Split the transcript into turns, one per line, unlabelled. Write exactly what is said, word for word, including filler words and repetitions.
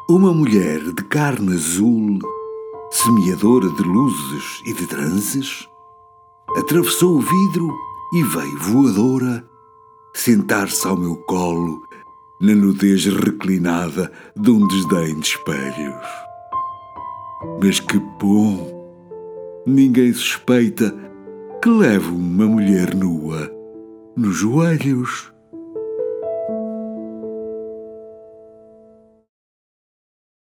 Uma mulher de carne azul, semeadora de luzes e de transes, atravessou o vidro e veio voadora sentar-se ao meu colo na nudez reclinada de um desdém de espelhos. Mas que bom! Ninguém suspeita que levo uma mulher nua nos joelhos.